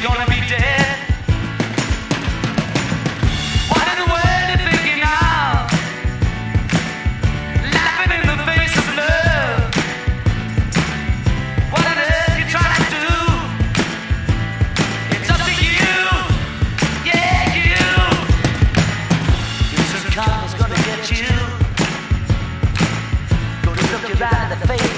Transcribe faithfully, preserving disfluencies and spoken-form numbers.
gonna be dead. What in the world are you thinking of? Laughing in the face of love. What on earth you trying to do? It's up to you. Yeah, you. This karma's gonna get you. Gonna look you right in the face.